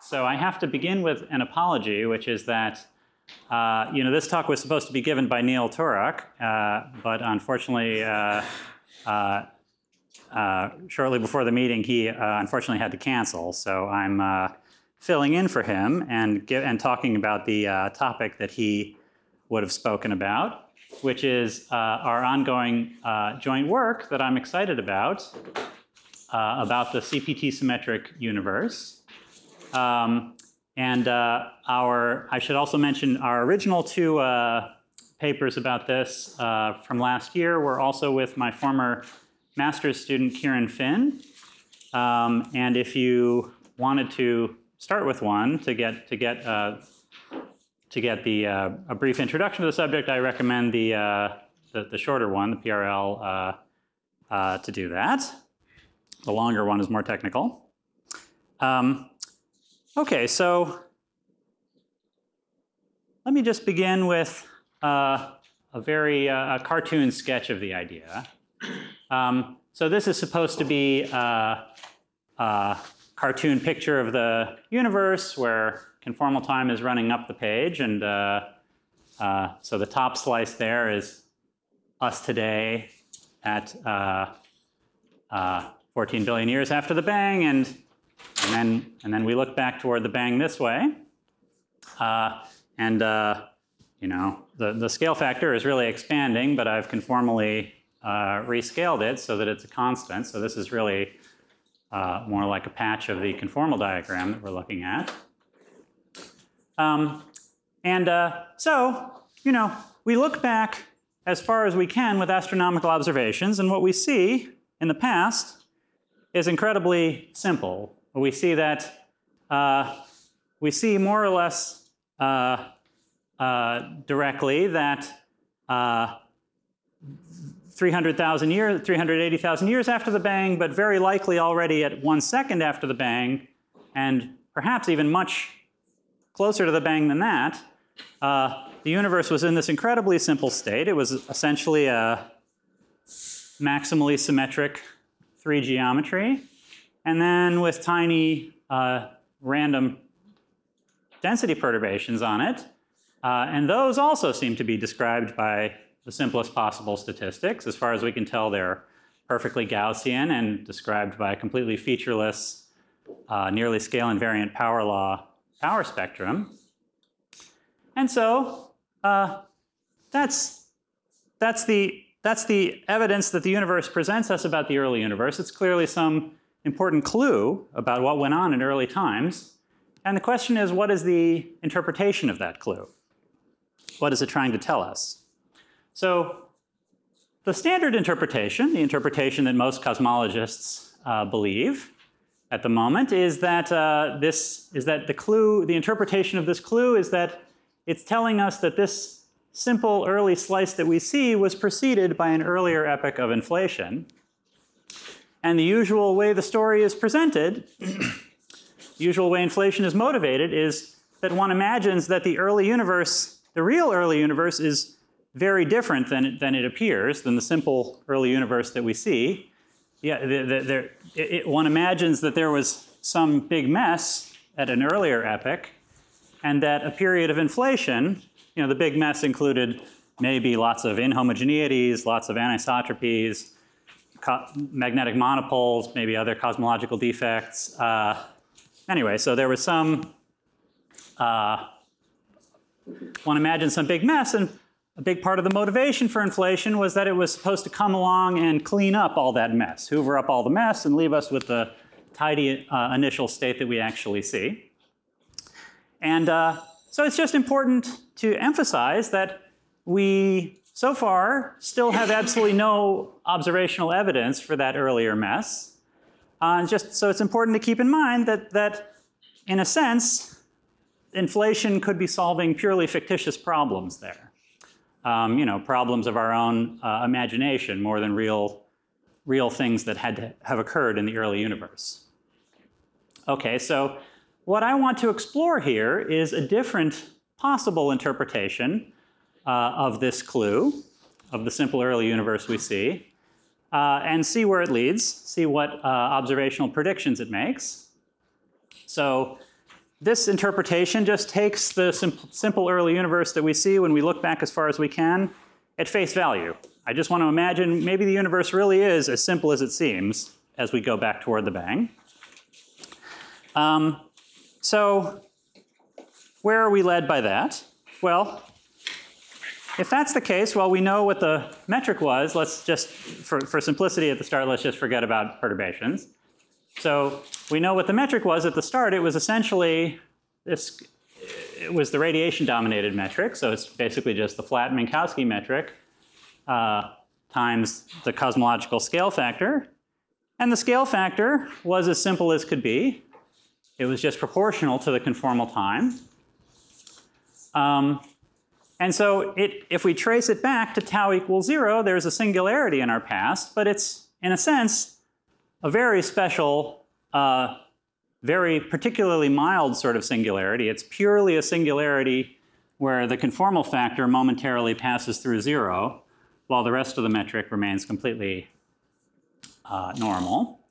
So I have to begin with an apology, which is that this talk was supposed to be given by Neil Turok, but unfortunately, shortly before the meeting, he unfortunately had to cancel. So I'm filling in for him and talking about the topic that he would have spoken about, which is our ongoing joint work that I'm excited about the CPT symmetric universe. I should also mention our original two papers about this from last year were also with my former master's student, Kieran Finn. And if you wanted to start with one to get a brief introduction to the subject, I recommend the shorter one, the PRL, to do that. The longer one is more technical. Okay, so let me just begin with a very cartoon sketch of the idea. So this is supposed to be a cartoon picture of the universe where conformal time is running up the page, and so the top slice there is us today at 14 billion years after the Bang, and then we look back toward the Bang this way, the scale factor is really expanding, but I've conformally rescaled it so that it's a constant. So this is really more like a patch of the conformal diagram that we're looking at. We look back as far as we can with astronomical observations, and what we see in the past is incredibly simple. We see that we see more or less directly that 380,000 years after the Bang, but very likely already at 1 second after the Bang, and perhaps even much closer to the Bang than that, the universe was in this incredibly simple state. It was essentially a maximally symmetric 3 geometry, and then with tiny random density perturbations on it. And those also seem to be described by the simplest possible statistics. As far as we can tell, they're perfectly Gaussian and described by a completely featureless, nearly scale invariant power law power spectrum. And so that's the evidence that the universe presents us about the early universe. It's clearly some important clue about what went on in early times. And the question is, what is the interpretation of that clue? What is it trying to tell us? So the standard interpretation, the interpretation that most cosmologists believe at the moment, is that the interpretation of this clue is that it's telling us that this simple early slice that we see was preceded by an earlier epoch of inflation. And the usual way the story is presented, the usual way inflation is motivated, is that one imagines that the early universe, the real early universe, is very different than it appears, than the simple early universe that we see. Yeah, one imagines that there was some big mess at an earlier epoch, and that a period of inflation, the big mess included maybe lots of inhomogeneities, lots of anisotropies, magnetic monopoles, maybe other cosmological defects. Anyway, so there was some, one imagined some big mess, and a big part of the motivation for inflation was that it was supposed to come along and clean up all that mess, hoover up all the mess, and leave us with the tidy initial state that we actually see. And so it's just important to emphasize that we, so far, still have absolutely no observational evidence for that earlier mess. So it's important to keep in mind that in a sense, inflation could be solving purely fictitious problems there. Problems of our own imagination more than real things that had to have occurred in the early universe. Okay, so what I want to explore here is a different possible interpretation of this clue, of the simple early universe we see, and see where it leads, see what observational predictions it makes. So this interpretation just takes the simple early universe that we see when we look back as far as we can at face value. I just want to imagine maybe the universe really is as simple as it seems as we go back toward the bang. So where are we led by that? Well, if that's the case, well, we know what the metric was. Let's just, for simplicity at the start, let's just forget about perturbations. So we know what the metric was at the start. It was essentially this, it was the radiation-dominated metric. So it's basically just the flat Minkowski metric times the cosmological scale factor. And the scale factor was as simple as could be. It was just proportional to the conformal time. And so if we trace it back to tau equals 0, there's a singularity in our past, but it's, in a sense, a very special, very particularly mild sort of singularity. It's purely a singularity where the conformal factor momentarily passes through 0, while the rest of the metric remains completely normal.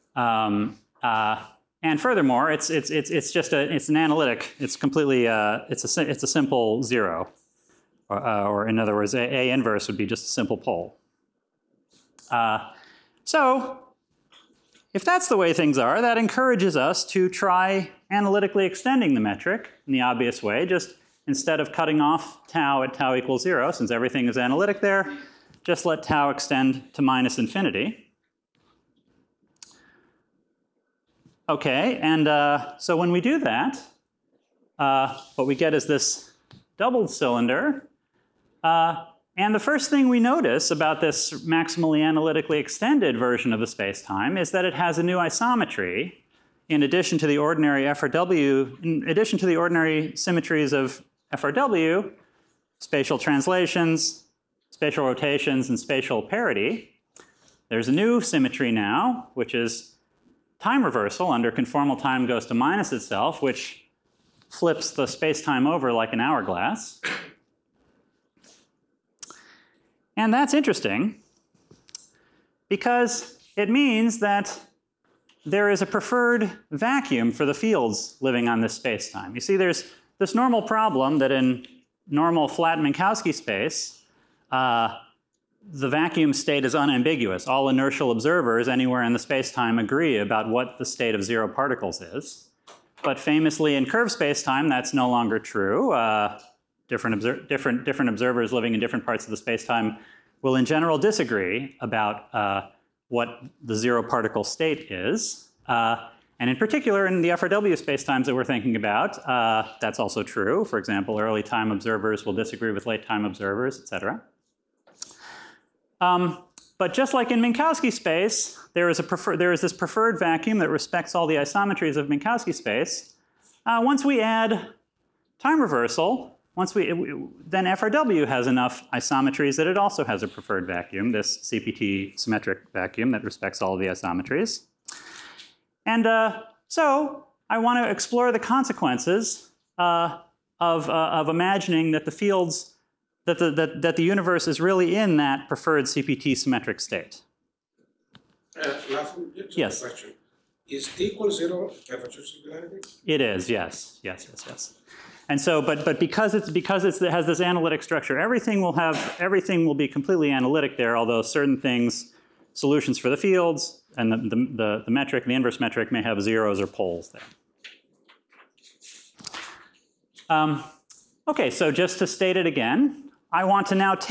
And furthermore, it's just an analytic. It's completely it's a simple 0, or in other words, A inverse would be just a simple pole. So if that's the way things are, that encourages us to try analytically extending the metric in the obvious way. Just instead of cutting off tau at tau equals 0, since everything is analytic there, just let tau extend to minus infinity. Okay, and so when we do that, what we get is this doubled cylinder. And the first thing we notice about this maximally analytically extended version of the space-time is that it has a new isometry in addition to the ordinary FRW, in addition to the ordinary symmetries of FRW, spatial translations, spatial rotations, and spatial parity. There's a new symmetry now, which is time reversal under conformal time goes to minus itself, which flips the space-time over like an hourglass. And that's interesting because it means that there is a preferred vacuum for the fields living on this space-time. You see, there's this normal problem that in normal flat Minkowski space, the vacuum state is unambiguous. All inertial observers anywhere in the space-time agree about what the state of 0 particles is. But famously in curved space-time, that's no longer true. Different observers living in different parts of the space-time will in general disagree about what the 0 particle state is. And in particular, in the FRW spacetimes that we're thinking about, that's also true. For example, early time observers will disagree with late time observers, et cetera. But just like in Minkowski space, there is this preferred vacuum that respects all the isometries of Minkowski space. Once we add time reversal, then FRW has enough isometries that it also has a preferred vacuum, this CPT symmetric vacuum that respects all of the isometries. And so I want to explore the consequences of imagining that the fields that the universe is really in that preferred CPT symmetric state. Yes. Question. Is T equals 0 temperature singularity? It is, yes. And so, but because it has this analytic structure, everything will be completely analytic there. Although certain things, solutions for the fields and the metric, the inverse metric, may have zeros or poles there. Okay, so just to state it again. I want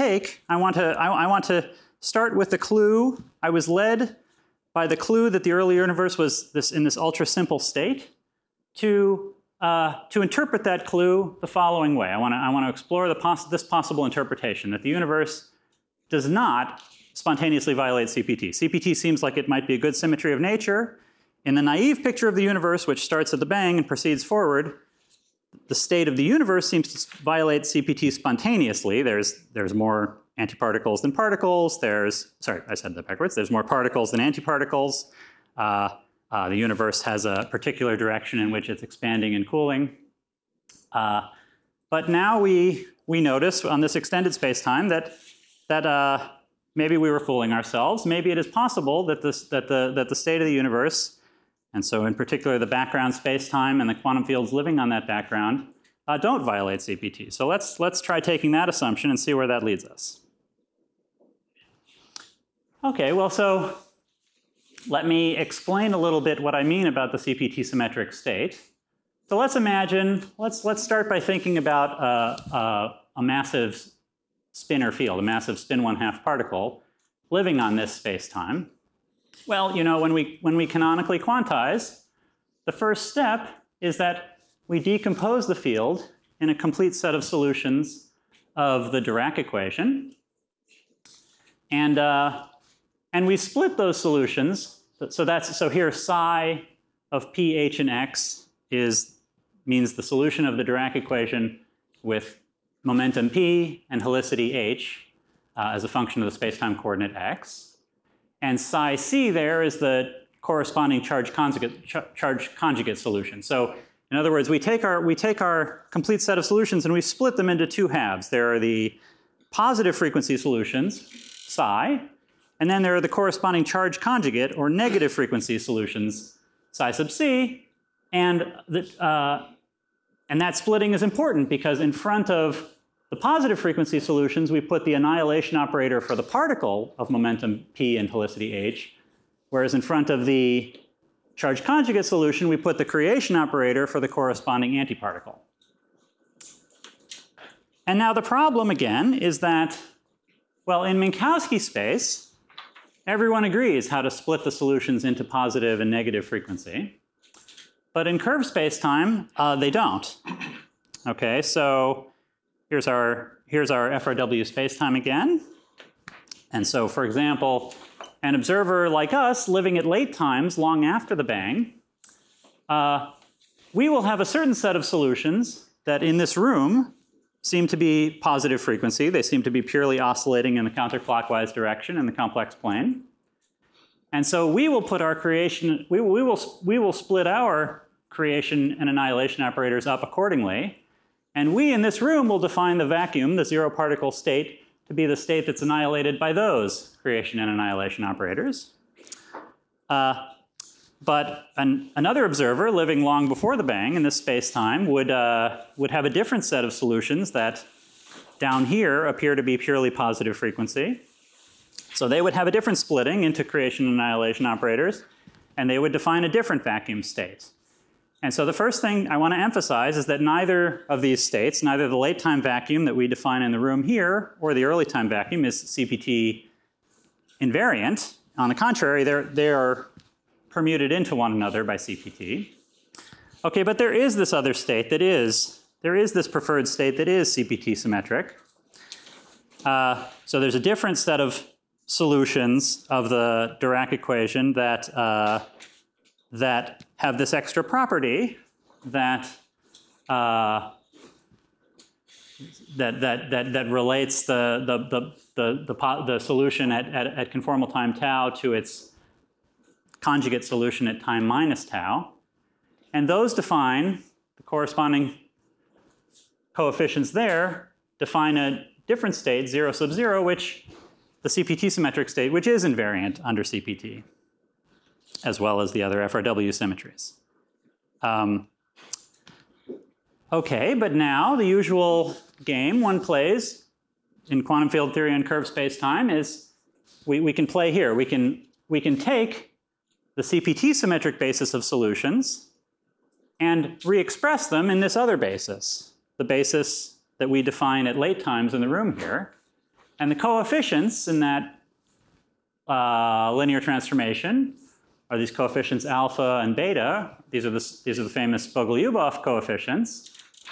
to start with the clue. I was led by the clue that the early universe was in this ultra simple state to interpret that clue the following way. I want to explore this possible interpretation that the universe does not spontaneously violate CPT. CPT seems like it might be a good symmetry of nature. In the naive picture of the universe, which starts at the bang and proceeds forward, the state of the universe seems to violate CPT spontaneously. There's more antiparticles than particles. Sorry, I said that backwards. There's more particles than antiparticles. The universe has a particular direction in which it's expanding and cooling. But now we notice on this extended space-time that maybe we were fooling ourselves. Maybe it is possible that the state of the universe And so in particular, the background space-time and the quantum fields living on that background don't violate CPT. So let's try taking that assumption and see where that leads us. Okay, well, so let me explain a little bit what I mean about the CPT symmetric state. So let's imagine, let's start by thinking about a massive spinor field, a massive spin 1/2 particle living on this space-time. Well, you know, when we canonically quantize, the first step is that we decompose the field in a complete set of solutions of the Dirac equation. And we split those solutions. So here psi of p, h, and x means the solution of the Dirac equation with momentum p and helicity h as a function of the space-time coordinate x. And psi c there is the corresponding charge conjugate solution. So in other words, we take our complete set of solutions and we split them into two halves. There are the positive frequency solutions, psi, and then there are the corresponding charge conjugate or negative frequency solutions, psi sub c, and that splitting is important because in front of the positive frequency solutions, we put the annihilation operator for the particle of momentum p and helicity h, whereas in front of the charge conjugate solution, we put the creation operator for the corresponding antiparticle. And now the problem again is that, well, in Minkowski space, everyone agrees how to split the solutions into positive and negative frequency. But in curved space-time, they don't. Okay, so here's our FRW space-time again. And so, for example, an observer like us living at late times long after the bang, we will have a certain set of solutions that in this room seem to be positive frequency. They seem to be purely oscillating in the counterclockwise direction in the complex plane. And so we will put our creation, we will split our creation and annihilation operators up accordingly. And we in this room will define the vacuum, the zero particle state, to be the state that's annihilated by those creation and annihilation operators. But another observer living long before the bang in this space-time would have a different set of solutions that down here appear to be purely positive frequency. So they would have a different splitting into creation and annihilation operators, and they would define a different vacuum state. And so the first thing I want to emphasize is that neither of these states, neither the late time vacuum that we define in the room here or the early time vacuum is CPT invariant. On the contrary, they are permuted into one another by CPT. Okay, but there is this other state that there is this preferred state that is CPT symmetric. So there's a different set of solutions of the Dirac equation that have this extra property that relates the solution at conformal time tau to its conjugate solution at time minus tau, and those define the corresponding coefficients there define a different state, 0 sub 0, which the CPT symmetric state, which is invariant under CPT, as well as the other FRW symmetries. Okay, but now the usual game one plays in quantum field theory and curved space-time is we can play here. We can take the CPT symmetric basis of solutions and re-express them in this other basis, the basis that we define at late times in the room here. And the coefficients in that linear transformation are these coefficients alpha and beta. These are the famous Bogoliubov coefficients.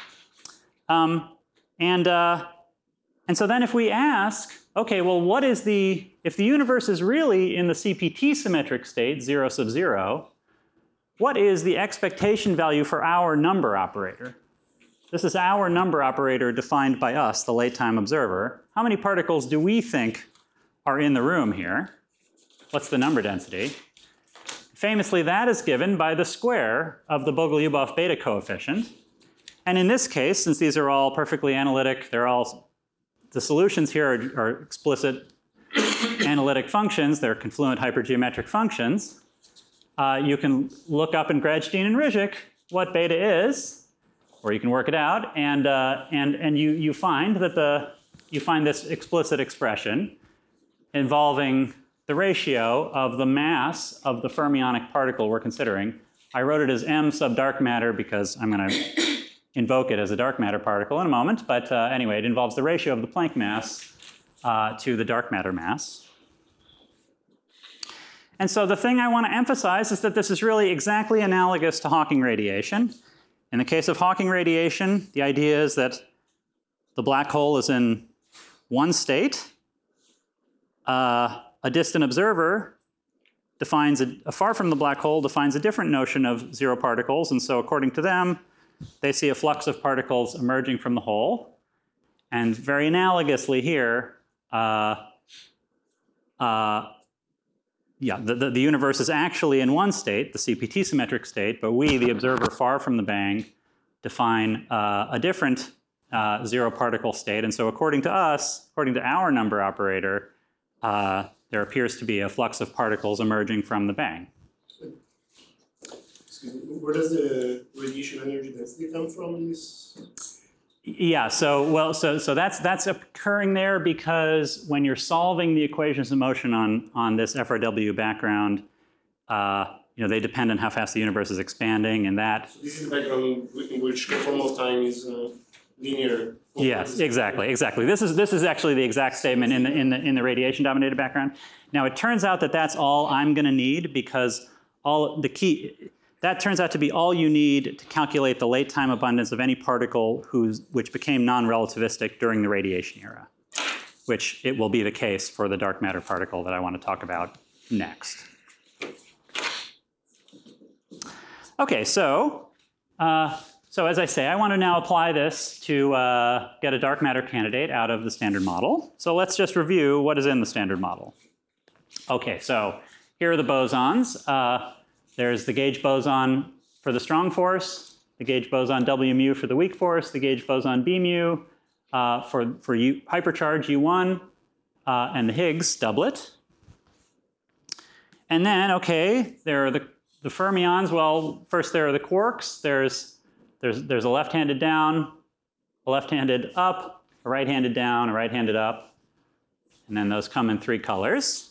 And so then if we ask, okay, well, if the universe is really in the CPT symmetric state, 0 sub 0, what is the expectation value for our number operator? This is our number operator defined by us, the late time observer. How many particles do we think are in the room here? What's the number density? Famously, that is given by the square of the Bogoliubov beta coefficient. And in this case, since these are all perfectly analytic, the solutions here are explicit analytic functions, they're confluent hypergeometric functions. you can look up in Gradstein and Rizhik what beta is, or you can work it out, and you find that you find this explicit expression involving the ratio of the mass of the fermionic particle we're considering. I wrote it as m sub dark matter because I'm going to invoke it as a dark matter particle in a moment, but anyway, it involves the ratio of the Planck mass to the dark matter mass. And so the thing I want to emphasize is that this is really exactly analogous to Hawking radiation. In the case of Hawking radiation, the idea is that the black hole is in one state. A distant observer defines far from the black hole defines a different notion of zero particles, and so according to them, they see a flux of particles emerging from the hole. And very analogously here, the universe is actually in one state, the CPT symmetric state, but we, the observer far from the bang, define a different zero particle state. And so according to us, according to our number operator, there appears to be a flux of particles emerging from the bang. Excuse me, where does the radiation energy density come from in this? Yeah, so that's occurring there because when you're solving the equations of motion on this FRW background, they depend on how fast the universe is expanding, and that. So this is the background in which conformal time is linear. Yes, exactly. This is actually the exact statement in the radiation dominated background. Now it turns out that that's all I'm going to need because that turns out to be all you need to calculate the late time abundance of any particle which became non-relativistic during the radiation era, which it will be the case for the dark matter particle that I want to talk about next. Okay, so as I say, I want to now apply this to get a dark matter candidate out of the standard model. So let's just review what is in the standard model. Okay, so here are the bosons. There's the gauge boson for the strong force, the gauge boson W mu for the weak force, the gauge boson B mu for hypercharge U1, and the Higgs doublet. And then, okay, there are the fermions. Well, first there are the quarks. There's a left-handed down, a left-handed up, a right-handed down, a right-handed up, and then those come in three colors.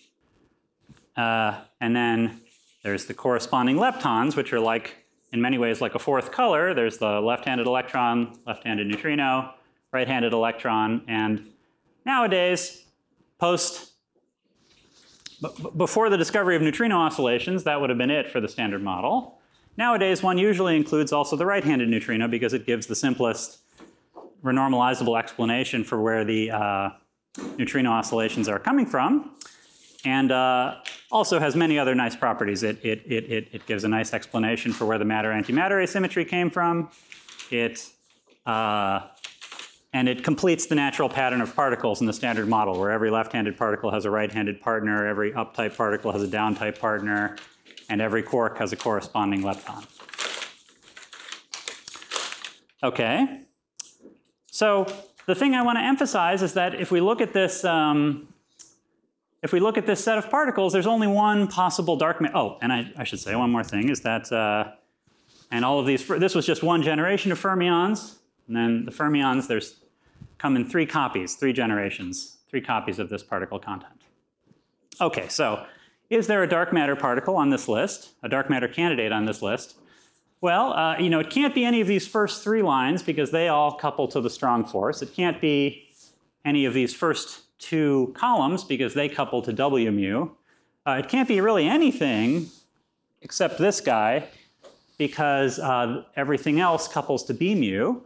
And then there's the corresponding leptons, which are like, in many ways, like a fourth color. There's the left-handed electron, left-handed neutrino, right-handed electron, and nowadays, before the discovery of neutrino oscillations, that would have been it for the standard model. Nowadays, one usually includes also the right-handed neutrino because it gives the simplest renormalizable explanation for where the neutrino oscillations are coming from, and also has many other nice properties. It gives a nice explanation for where the matter-antimatter asymmetry came from. And it completes the natural pattern of particles in the standard model, where every left-handed particle has a right-handed partner, every up-type particle has a down-type partner, and every quark has a corresponding lepton. Okay. So the thing I want to emphasize is that if we look at this, set of particles, there's only one possible dark matter. Oh, and I should say one more thing is that, and all of these, this was just one generation of fermions, and then the fermions, come in three copies, three generations, three copies of this particle content. Okay, so is there a dark matter particle on this list, a dark matter candidate on this list? Well, it can't be any of these first three lines because they all couple to the strong force. It can't be any of these first two columns because they couple to W mu. It can't be really anything except this guy because everything else couples to B mu.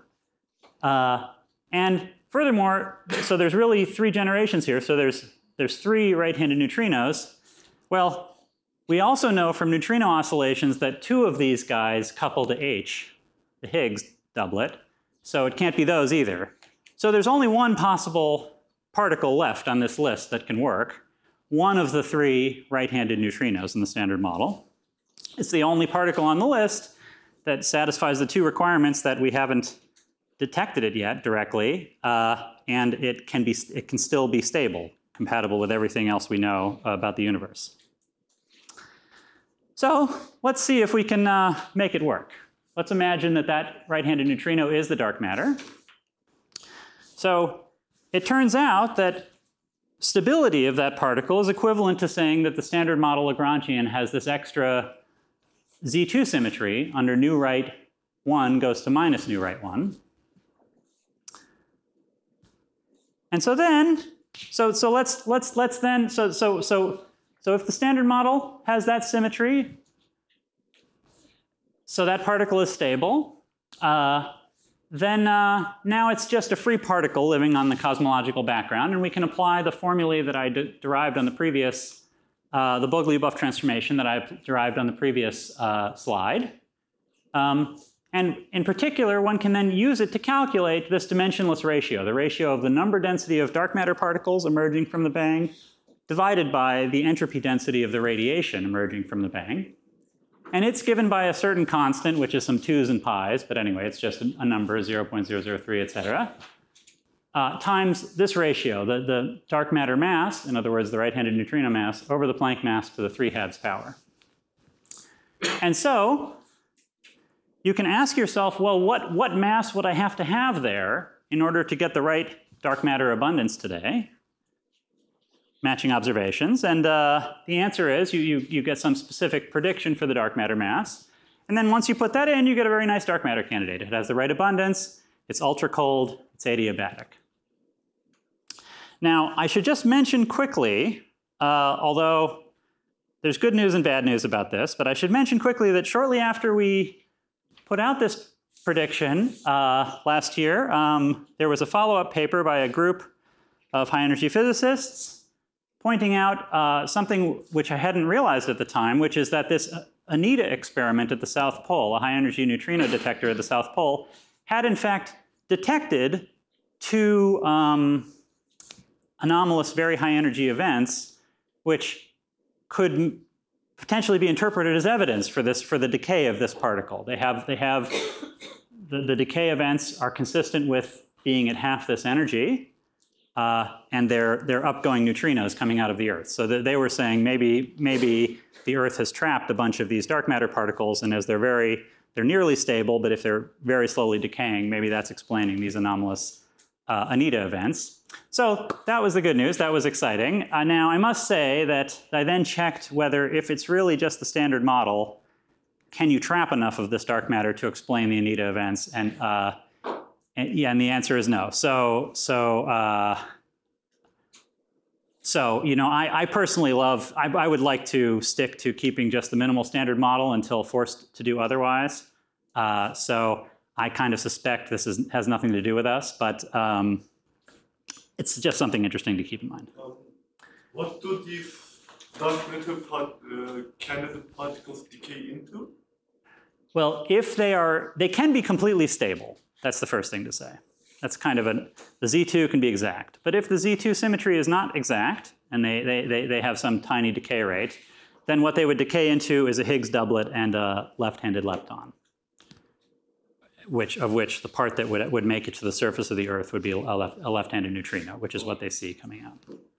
And furthermore, so there's really three generations here. So there's three right-handed neutrinos. Well, we also know from neutrino oscillations that two of these guys couple to H, the Higgs doublet. So it can't be those either. So there's only one possible particle left on this list that can work. One of the three right-handed neutrinos in the standard model. It's the only particle on the list that satisfies the two requirements that we haven't detected it yet directly, and it can still be stable, compatible with everything else we know about the universe. So let's see if we can make it work. Let's imagine that that right-handed neutrino is the dark matter. So it turns out that stability of that particle is equivalent to saying that the standard model Lagrangian has this extra Z2 symmetry under nu right 1 goes to minus nu right 1. And so then, so if the standard model has that symmetry, so that particle is stable, then now it's just a free particle living on the cosmological background, and we can apply the formulae that I derived on the previous, the Bogoliubov transformation that I derived on the previous slide. And in particular, one can then use it to calculate this dimensionless ratio, the ratio of the number density of dark matter particles emerging from the bang divided by the entropy density of the radiation emerging from the bang. And it's given by a certain constant, which is some 2's and pi's, but anyway, it's just a number, 0.003, et cetera, times this ratio, the dark matter mass, in other words, the right-handed neutrino mass, over the Planck mass to the 3 halves power. And so you can ask yourself, well, what mass would I have to have there in order to get the right dark matter abundance today? Matching observations, and the answer is you get some specific prediction for the dark matter mass, and then once you put that in, you get a very nice dark matter candidate. It has the right abundance, it's ultra cold, it's adiabatic. Now, I should just mention quickly, although there's good news and bad news about this, but I should mention quickly that shortly after we put out this prediction last year, there was a follow-up paper by a group of high-energy physicists pointing out something which I hadn't realized at the time, which is that this ANITA experiment at the South Pole, a high-energy neutrino detector at the South Pole, had in fact detected 2 anomalous very high-energy events, which could potentially be interpreted as evidence for the decay of this particle. The decay events are consistent with being at half this energy. And they're upgoing neutrinos coming out of the Earth. So they were saying maybe the Earth has trapped a bunch of these dark matter particles, and as they're nearly stable, but if they're very slowly decaying, maybe that's explaining these anomalous ANITA events. So that was the good news. That was exciting. Now, I must say that I then checked whether, if it's really just the standard model, can you trap enough of this dark matter to explain the ANITA events? And the answer is no. So you know, I personally love, I would like to stick to keeping just the minimal standard model until forced to do otherwise. So I kind of suspect this has nothing to do with us, but it's just something interesting to keep in mind. What do these dark matter candidate particles decay into? Well, if they can be completely stable. That's the first thing to say. That's kind of the Z2 can be exact. But if the Z2 symmetry is not exact, and they have some tiny decay rate, then what they would decay into is a Higgs doublet and a left-handed lepton, of which the part that would make it to the surface of the Earth would be a left-handed neutrino, which is what they see coming out.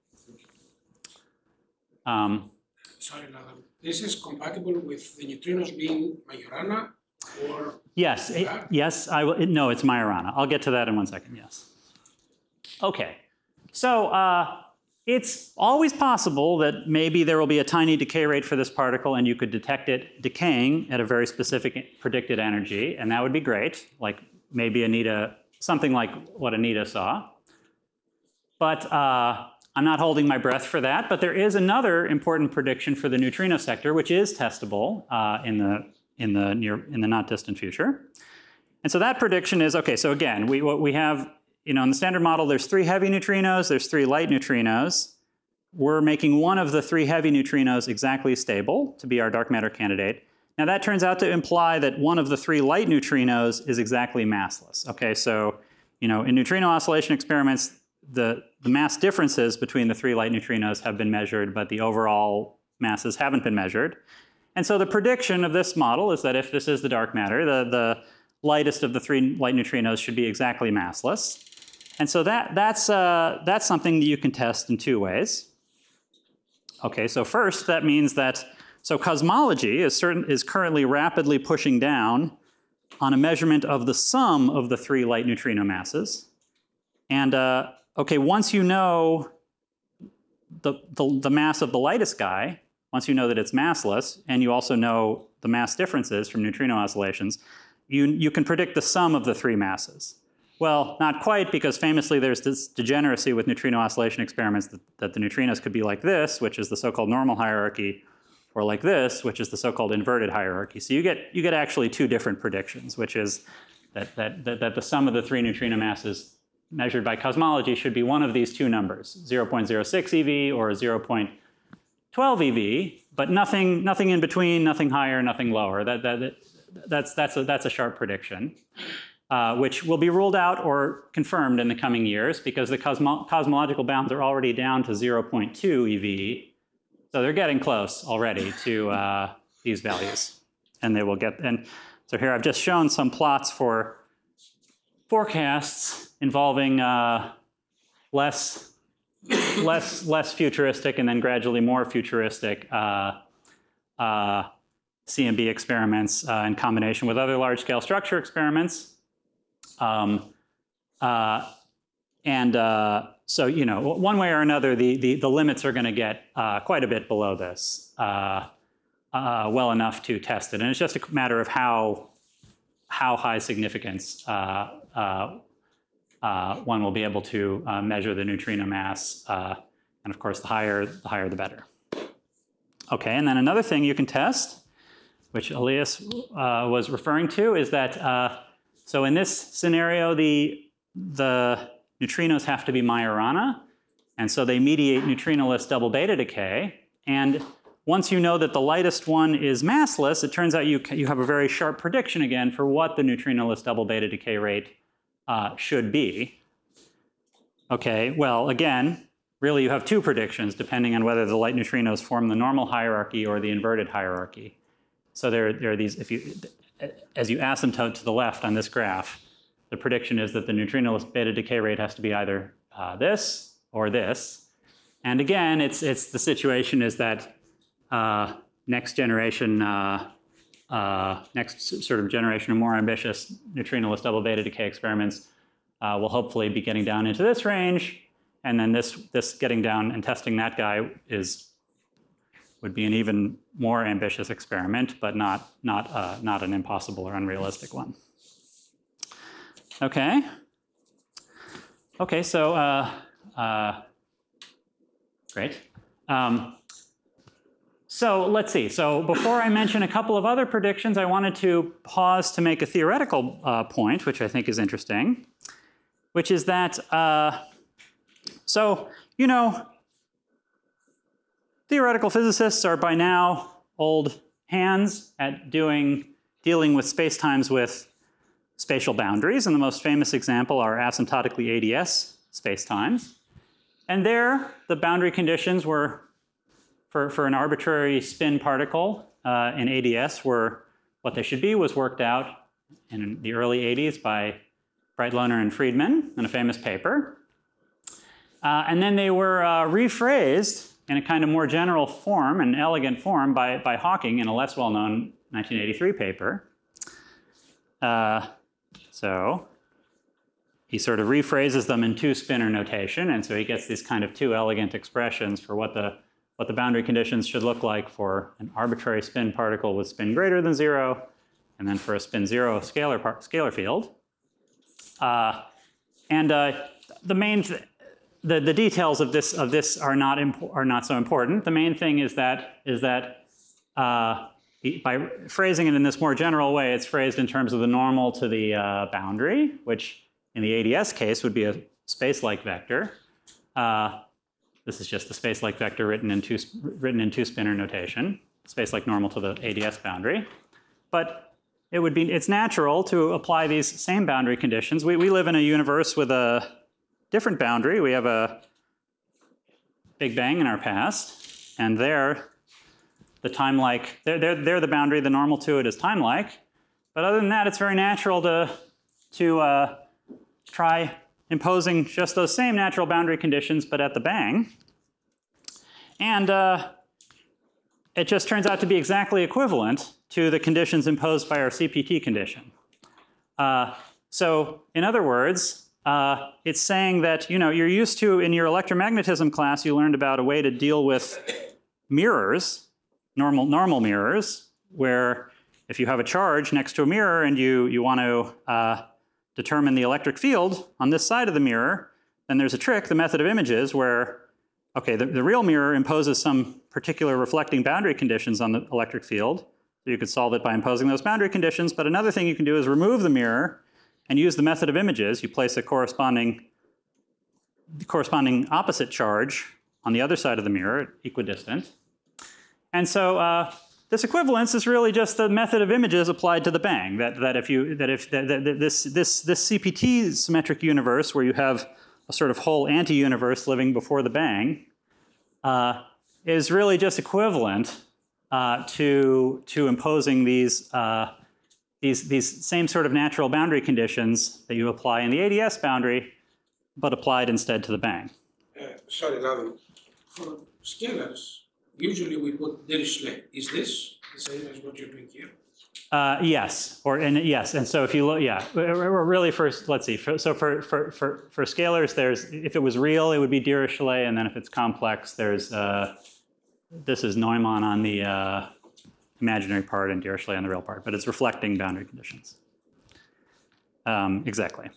Sorry, Lagan. This is compatible with the neutrinos being Majorana? Or yes, yes, I will. No, it's Majorana. I'll get to that in 1 second, yes. Okay, so it's always possible that maybe there will be a tiny decay rate for this particle and you could detect it decaying at a very specific predicted energy, and that would be great, like maybe ANITA, something like what ANITA saw. But I'm not holding my breath for that, but there is another important prediction for the neutrino sector, which is testable in the not distant future. And so that prediction is, okay, so again, what we have, you know, in the standard model, there's 3 heavy neutrinos, there's 3 light neutrinos. We're making one of the 3 heavy neutrinos exactly stable to be our dark matter candidate. Now that turns out to imply that one of the 3 light neutrinos is exactly massless. Okay, so, you know, in neutrino oscillation experiments, the mass differences between the 3 light neutrinos have been measured, but the overall masses haven't been measured. And so the prediction of this model is that if this is the dark matter, the lightest of the 3 light neutrinos should be exactly massless. And so that's something that you can test in 2 ways. Okay, so first that means that, So cosmology is currently rapidly pushing down on a measurement of the sum of the 3 light neutrino masses. And okay, once you know the mass of the lightest guy, once you know that it's massless, and you also know the mass differences from neutrino oscillations, you can predict the sum of the 3 masses. Well, not quite, because famously there's this degeneracy with neutrino oscillation experiments that the neutrinos could be like this, which is the so-called normal hierarchy, or like this, which is the so-called inverted hierarchy. So you get actually 2 different predictions, which is that the sum of the 3 neutrino masses measured by cosmology should be one of these 2 numbers, 0.06 eV or 0.12 eV, but nothing in between, nothing higher, nothing lower. That's a sharp prediction, which will be ruled out or confirmed in the coming years, because the cosmological bounds are already down to 0.2 eV. So they're getting close already to these values, and they will get. And so here I've just shown some plots for forecasts involving less futuristic and then gradually more futuristic CMB experiments in combination with other large-scale structure experiments. So, you know, one way or another, the limits are going to get quite a bit below this, well enough to test it. And it's just a matter of how high significance one will be able to measure the neutrino mass. And of course, the higher the better. Okay, and then another thing you can test, which Elias was referring to, is that, so in this scenario, the neutrinos have to be Majorana, and so they mediate neutrinoless double beta decay. And once you know that the lightest one is massless, it turns out you have a very sharp prediction again for what the neutrinoless double beta decay rate should be. Okay, well, again, really you have 2 predictions depending on whether the light neutrinos form the normal hierarchy or the inverted hierarchy. So there are these, as you asymptote to the left on this graph, the prediction is that the neutrinoless beta decay rate has to be either this or this. And again, it's the situation is that next generation, next sort of generation of more ambitious neutrinoless double beta decay experiments will hopefully be getting down into this range. And then this getting down and testing that guy would be an even more ambitious experiment, but not an impossible or unrealistic one. Okay. Okay, so great. So let's see. So before I mention a couple of other predictions, I wanted to pause to make a theoretical point, which I think is interesting, which is that, so, you know, theoretical physicists are by now old hands at dealing with spacetimes with spatial boundaries, and the most famous example are asymptotically ADS spacetimes. And there, the boundary conditions were, for an arbitrary spin particle in ADS, were what they should be was worked out in the early 80s by Breitlohner and Friedman in a famous paper. And then they were rephrased in a kind of more general form, an elegant form, by Hawking in a less well-known 1983 paper. So he sort of rephrases them in 2-spinner notation, and so he gets these kind of 2 elegant expressions for what the boundary conditions should look like for an arbitrary spin particle with spin greater than 0, and then for a spin 0 scalar field. The details of this are not so important. The main thing is that by phrasing it in this more general way, it's phrased in terms of the normal to the boundary, which in the ADS case would be a space-like vector. This is just the space-like vector written in 2-spinner notation, space-like normal to the ADS boundary. But it's natural to apply these same boundary conditions. We live in a universe with a different boundary. We have a Big Bang in our past, and there, the time-like, they're the boundary, the normal to it is time-like. But other than that, it's very natural to try imposing just those same natural boundary conditions, but at the bang. And it just turns out to be exactly equivalent to the conditions imposed by our CPT condition. So in other words, it's saying that, you know, you're used to, in your electromagnetism class, you learned about a way to deal with mirrors, normal mirrors, where if you have a charge next to a mirror and you want to determine the electric field on this side of the mirror, then there's a trick, the method of images, where, okay, the real mirror imposes some particular reflecting boundary conditions on the electric field. So you could solve it by imposing those boundary conditions. But another thing you can do is remove the mirror and use the method of images. You place a corresponding opposite charge on the other side of the mirror, equidistant. And so this equivalence is really just the method of images applied to the bang. This CPT symmetric universe, where you have a sort of whole anti-universe living before the bang, is really just equivalent to imposing these same sort of natural boundary conditions that you apply in the ADS boundary, but applied instead to the bang. Sorry, Ladan. For scalars, usually we put Dirichlet. Is this the same as what you're doing here? Yes, and so if you look, yeah, really first, let's see. So for scalars, there's, if it was real, it would be Dirichlet, and then if it's complex, there's this is Neumann on the imaginary part and Dirichlet on the real part, but it's reflecting boundary conditions. Exactly.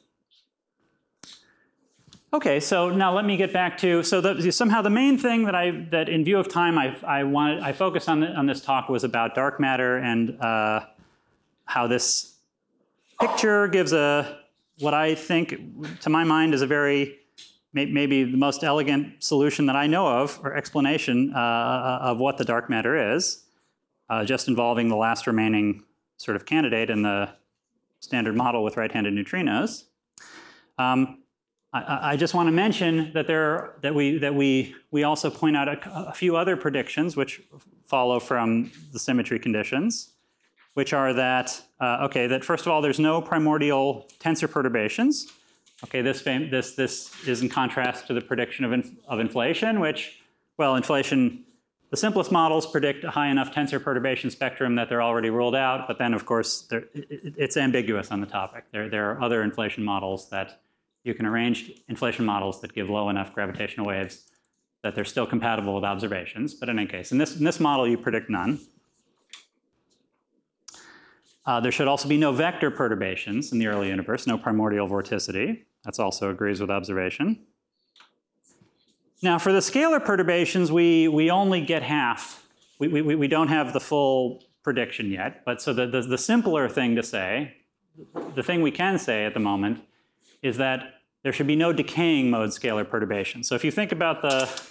Okay, so now let me get back to, so somehow the main thing that in view of time I focused on this talk was about dark matter and how this picture gives what I think, to my mind, is a very, maybe the most elegant solution that I know of, or explanation of what the dark matter is, just involving the last remaining sort of candidate in the standard model with right-handed neutrinos. I just want to mention that we also point out a few other predictions which follow from the symmetry conditions, which are that that first of all there's no primordial tensor perturbations. Okay, this is in contrast to the prediction of inflation, which, well, inflation, the simplest models predict a high enough tensor perturbation spectrum that they're already ruled out, but then of course it's ambiguous on the topic. There are other inflation models that you can arrange inflation models that give low enough gravitational waves that they're still compatible with observations. But in any case, in this model, you predict none. There should also be no vector perturbations in the early universe, no primordial vorticity. That also agrees with observation. Now, for the scalar perturbations, we only get half. We don't have the full prediction yet. But so the simpler thing to say, the thing we can say at the moment, is that there should be no decaying mode scalar perturbation. So if you think about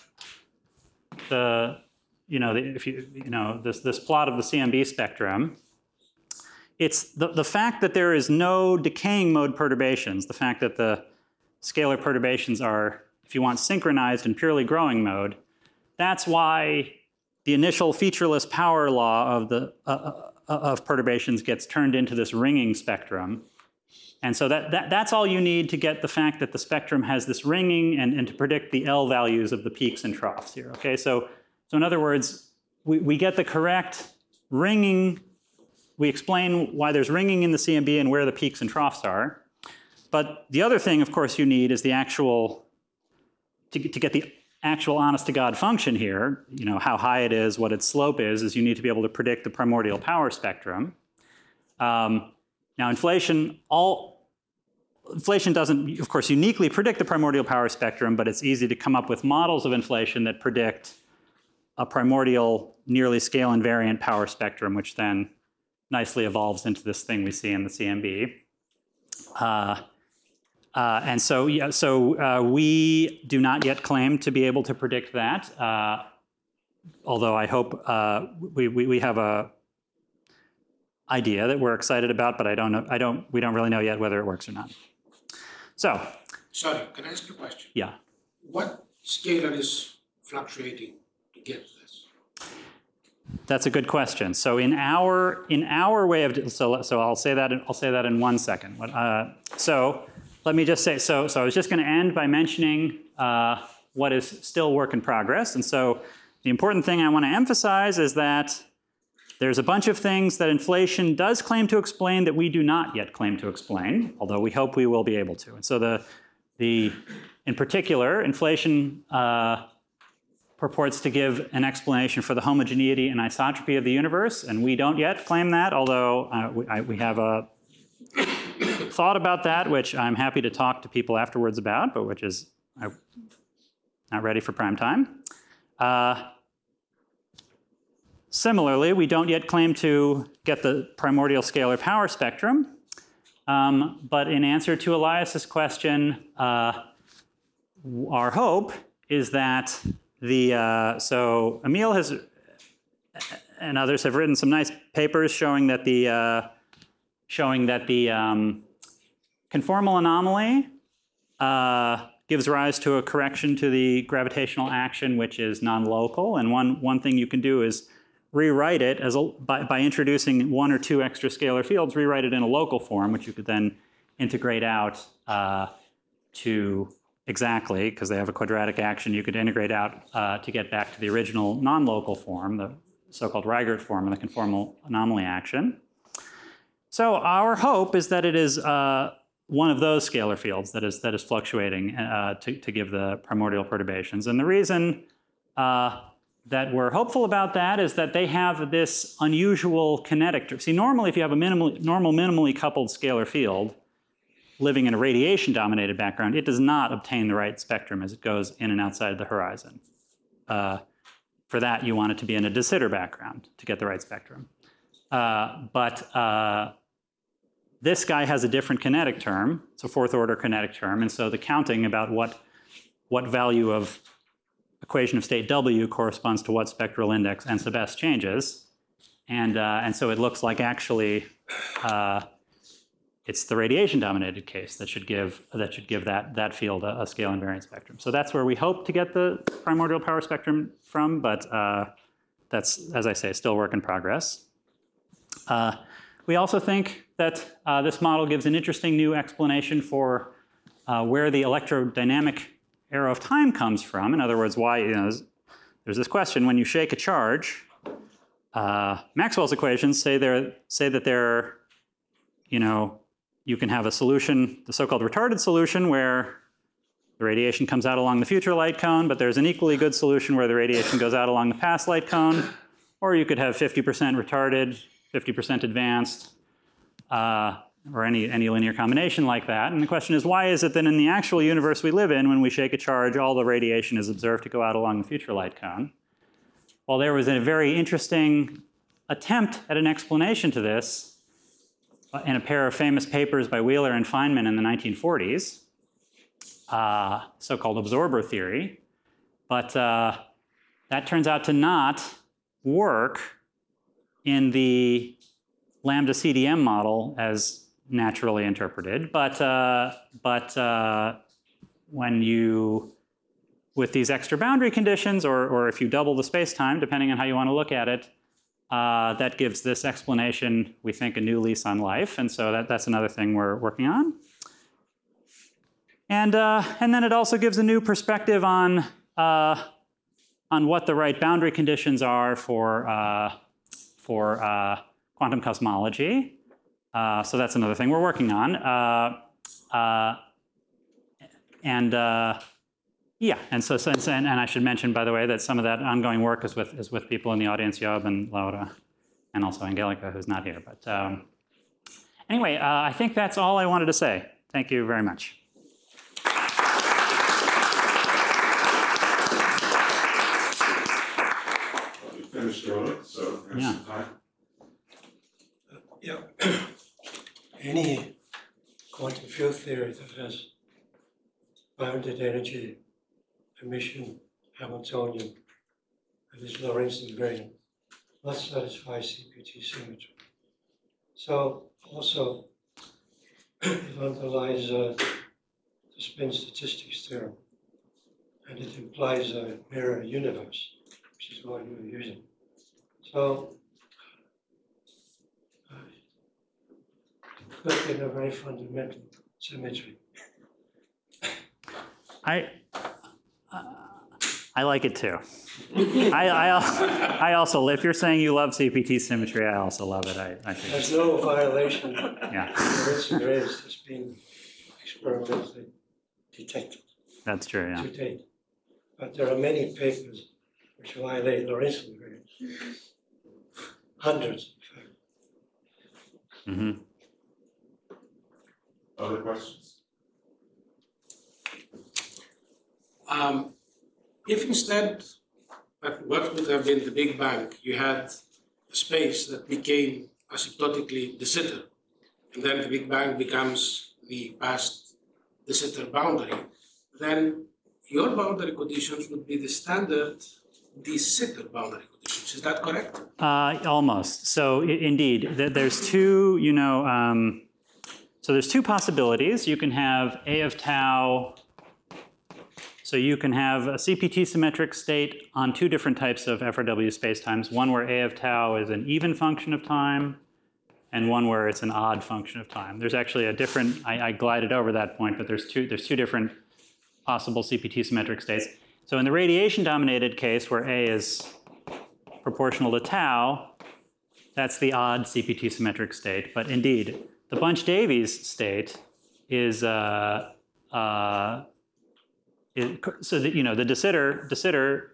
this plot of the CMB spectrum, it's the fact that there is no decaying mode perturbations, the fact that the scalar perturbations are, if you want, synchronized in purely growing mode, that's why the initial featureless power law of perturbations gets turned into this ringing spectrum. And so that's all you need to get the fact that the spectrum has this ringing and to predict the L values of the peaks and troughs here. Okay, so in other words, we get the correct ringing. We explain why there's ringing in the CMB and where the peaks and troughs are. But the other thing, of course, you need is the actual, to get the actual honest-to-God function here, you know, how high it is, what its slope is you need to be able to predict the primordial power spectrum. Now, inflation doesn't, of course, uniquely predict the primordial power spectrum, but it's easy to come up with models of inflation that predict a primordial, nearly scale invariant power spectrum, which then nicely evolves into this thing we see in the CMB. And so, yeah, we do not yet claim to be able to predict that, although I hope we have a idea that we're excited about, but we don't really know yet whether it works or not. So. Sorry, can I ask you a question? Yeah. What scalar is fluctuating to get to this? That's a good question. So in our way of, so I'll say that in 1 second. So let me just say, so I was just going to end by mentioning what is still work in progress. And so the important thing I want to emphasize is that there's a bunch of things that inflation does claim to explain that we do not yet claim to explain, although we hope we will be able to. And so in particular, inflation purports to give an explanation for the homogeneity and isotropy of the universe, and we don't yet claim that, although we have a thought about that, which I'm happy to talk to people afterwards about, but which is not ready for prime time. Similarly, we don't yet claim to get the primordial scalar power spectrum, but in answer to Elias's question, our hope is that so Emil has and others have written some nice papers showing that the conformal anomaly gives rise to a correction to the gravitational action, which is non-local. And one thing you can do is rewrite it by introducing one or two extra scalar fields, rewrite it in a local form, which you could then integrate out to exactly, because they have a quadratic action, you could integrate out to get back to the original non-local form, the so-called Reigert form of the conformal anomaly action. So our hope is that it is one of those scalar fields that is fluctuating to give the primordial perturbations. And the reason that we're hopeful about that is that they have this unusual kinetic. See, normally if you have a normal minimally coupled scalar field living in a radiation-dominated background, it does not obtain the right spectrum as it goes in and outside of the horizon. For that, you want it to be in a de Sitter background to get the right spectrum. But this guy has a different kinetic term. It's a fourth-order kinetic term, and so the counting about what value of equation of state W corresponds to what spectral index n sub s changes, and so it looks like actually it's the radiation-dominated case that should give that field a scale invariant spectrum. So that's where we hope to get the primordial power spectrum from, but that's, as I say, still work in progress. We also think that this model gives an interesting new explanation for where the electrodynamic arrow of time comes from. In other words, why there's this question: when you shake a charge, Maxwell's equations say that they're, you can have a solution, the so-called retarded solution, where the radiation comes out along the future light cone, but there's an equally good solution where the radiation goes out along the past light cone, or you could have 50% retarded, 50% advanced, or any linear combination like that. And the question is, why is it that in the actual universe we live in, when we shake a charge, all the radiation is observed to go out along the future light cone? Well, there was a very interesting attempt at an explanation to this in a pair of famous papers by Wheeler and Feynman in the 1940s, so-called absorber theory. But that turns out to not work in the lambda CDM model as naturally interpreted. But when you, with these extra boundary conditions, or if you double the space-time, depending on how you want to look at it, that gives this explanation, we think, a new lease on life. And so that's another thing we're working on. And then it also gives a new perspective on what the right boundary conditions are for quantum cosmology. So that's another thing we're working on. Yeah, and I should mention, by the way, that some of that ongoing work is with people in the audience, Job and Laura, and also Angelica, who's not here. But anyway, I think that's all I wanted to say. Thank you very much. You finished early, so we have some time. Yeah. Any quantum field theory that has bounded energy emission Hamiltonian and is Lorentz invariant must satisfy CPT symmetry. So also it underlies the spin statistics theorem, and it implies a mirror universe, which is what you're using. So put in a very fundamental I like it too. I also, if you're saying you love CPT symmetry, I also love it. I think, There's no violation yeah, of its grace that's been experimentally detected that's true, yeah. to date. But there are many papers which violate Lorentz grace. Hundreds, in fact. Hmm. Other questions? If instead, at what would have been the Big Bang, you had a space that became asymptotically de Sitter, and then the Big Bang becomes the past de Sitter boundary, then your boundary conditions would be the standard de Sitter boundary conditions. Is that correct? Almost. So indeed, there's two, so there's two possibilities. You can have A of tau. So you can have a CPT symmetric state on two different types of FRW spacetimes, one where A of tau is an even function of time, and one where it's an odd function of time. There's actually a different, I glided over that point, but there's two different possible CPT symmetric states. So in the radiation-dominated case where A is proportional to tau, that's the odd CPT symmetric state. But indeed, the Bunch-Davies state is, so that, the de Sitter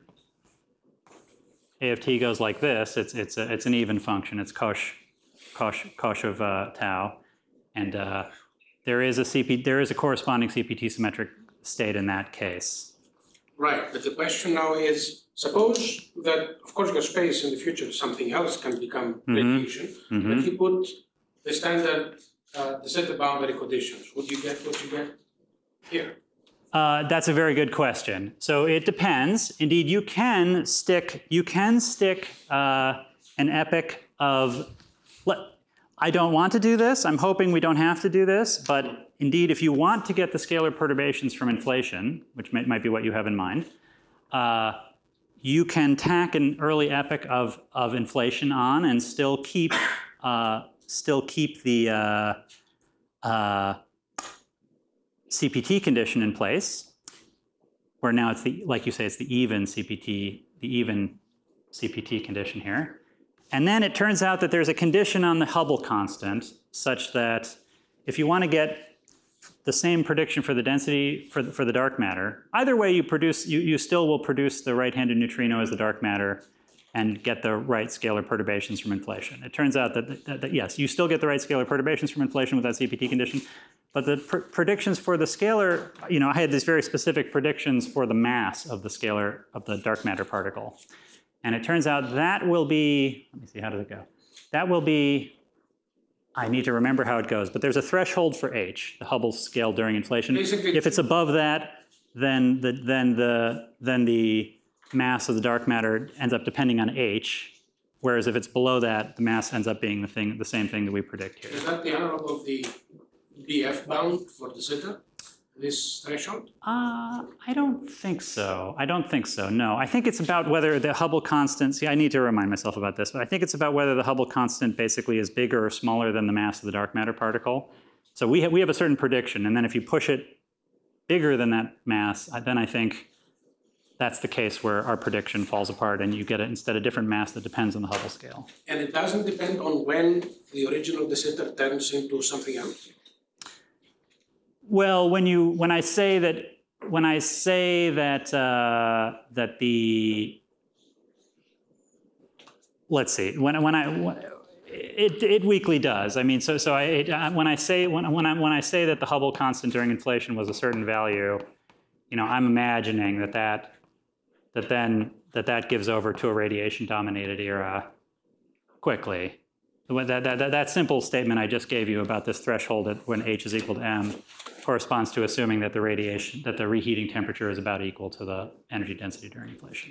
A of t goes like this. It's an even function. It's cosh of tau, and there is a corresponding CPT symmetric state in that case. Right, but the question now is, suppose that, of course, your space in the future, something else can become radiation, but you put the standard de Sitter boundary conditions. Would you get what you get here? That's a very good question. So it depends. Indeed, you can stick an epoch of. I don't want to do this. I'm hoping we don't have to do this. But indeed, if you want to get the scalar perturbations from inflation, which might be what you have in mind, you can tack an early epoch of inflation on and still keep the CPT condition in place, where now it's like you say, it's the even CPT condition here. And then it turns out that there's a condition on the Hubble constant such that if you want to get the same prediction for the density for the dark matter, either way you still will produce the right-handed neutrino as the dark matter and get the right scalar perturbations from inflation. It turns out that yes, you still get the right scalar perturbations from inflation with that CPT condition, but the predictions for the scalar, I had these very specific predictions for the mass of the scalar of the dark matter particle. And it turns out that will be, let me see, how does it go? That will be, I need to remember how it goes, but there's a threshold for H, the Hubble scale during inflation. Basically, if it's above that, then the mass of the dark matter ends up depending on H, whereas if it's below that, the mass ends up being the same thing that we predict here. Is that the analog of the BF bound for de Sitter, this threshold? I don't think so. No, I think it's about whether the Hubble constant, I need to remind myself about this, but I think it's about whether the Hubble constant basically is bigger or smaller than the mass of the dark matter particle. So we have a certain prediction, and then if you push it bigger than that mass, then I think that's the case where our prediction falls apart and you get it instead a different mass that depends on the Hubble scale. And it doesn't depend on when the original de Sitter turns into something else? Well, when I say that the, let's see, it weakly does. I mean, when I say that the Hubble constant during inflation was a certain value, I'm imagining that gives over to a radiation-dominated era quickly. That simple statement I just gave you about this threshold at when H is equal to m corresponds to assuming that the reheating temperature is about equal to the energy density during inflation.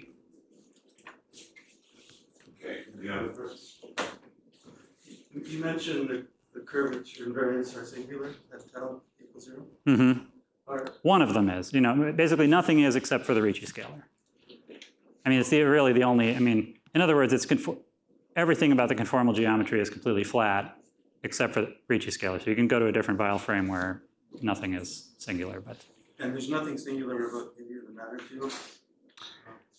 Okay, any other questions? You mentioned the curvature invariants are singular, that tau equals 0? Mm-hmm. One of them is. Basically nothing is except for the Ricci scalar. I mean, it's really the only, in other words, everything about the conformal geometry is completely flat except for the Ricci scalar. So you can go to a different Weyl frame where nothing is singular. And there's nothing singular about maybe the matter field?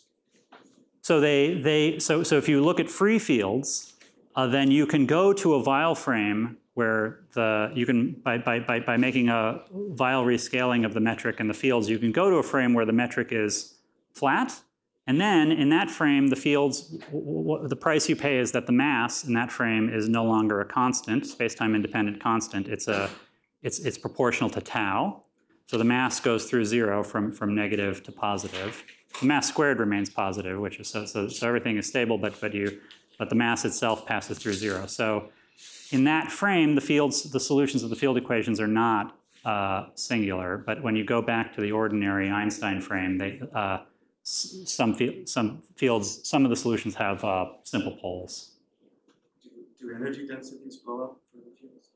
So so if you look at free fields, then you can go to a Weyl frame where you can by making a Weyl rescaling of the metric and the fields, you can go to a frame where the metric is flat, and then in that frame, the fields, the price you pay is that the mass in that frame is no longer a constant, space-time independent constant. It's proportional to tau. So the mass goes through zero from negative to positive. The mass squared remains positive, which is so everything is stable, but the mass itself passes through zero. So in that frame, the solutions of the field equations are not singular. But when you go back to the ordinary Einstein frame, some of the solutions have simple poles. Do energy densities blow up for the fields?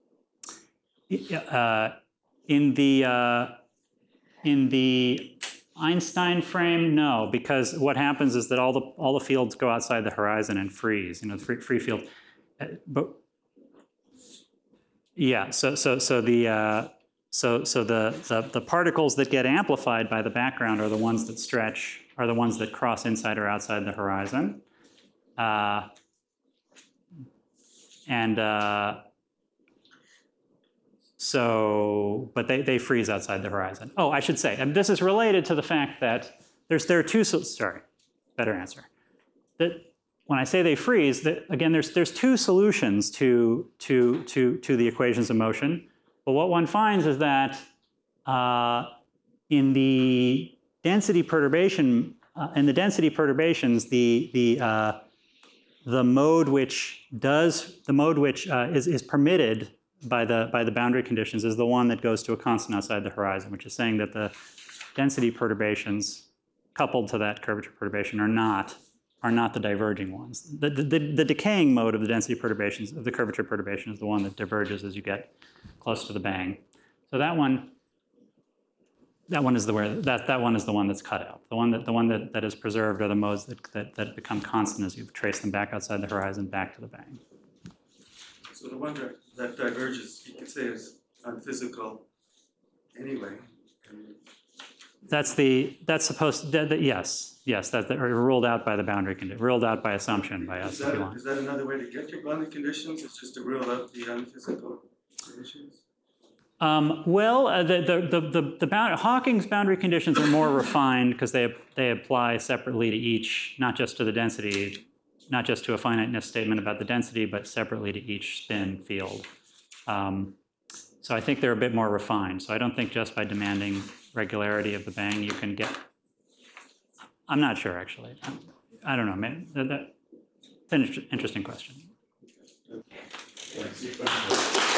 In the Einstein frame, no, because what happens is that all the fields go outside the horizon and freeze. You know, the free field. But yeah, so the particles that get amplified by the background are the ones that stretch, are the ones that cross inside or outside the horizon, but they freeze outside the horizon. Oh, I should say, and this is related to the fact that there are two. Sorry, better answer. That when I say they freeze, that again, there's two solutions to the equations of motion. But what one finds is that in the density perturbations, the mode which is permitted by the boundary conditions is the one that goes to a constant outside the horizon, which is saying that the density perturbations coupled to that curvature perturbation are not the diverging ones. The decaying mode of the density perturbations, of the curvature perturbation, is the one that diverges as you get close to the bang. So that one is the one that's cut out. The one that is preserved are the modes that become constant as you trace them back outside the horizon, back to the bang. So the one that diverges, you could say, is unphysical anyway. Yes, that's ruled out by the boundary condition, ruled out by assumption by us, if you want. Is that another way to get to boundary conditions? It's just to rule out the unphysical conditions? Hawking's boundary conditions are more refined because they apply separately to each, not just to the density, not just to a finiteness statement about the density, but separately to each spin field. So I think they're a bit more refined. So I don't think just by demanding regularity of the bang you can get. I'm not sure, actually. I don't know. That's an interesting question. Thanks.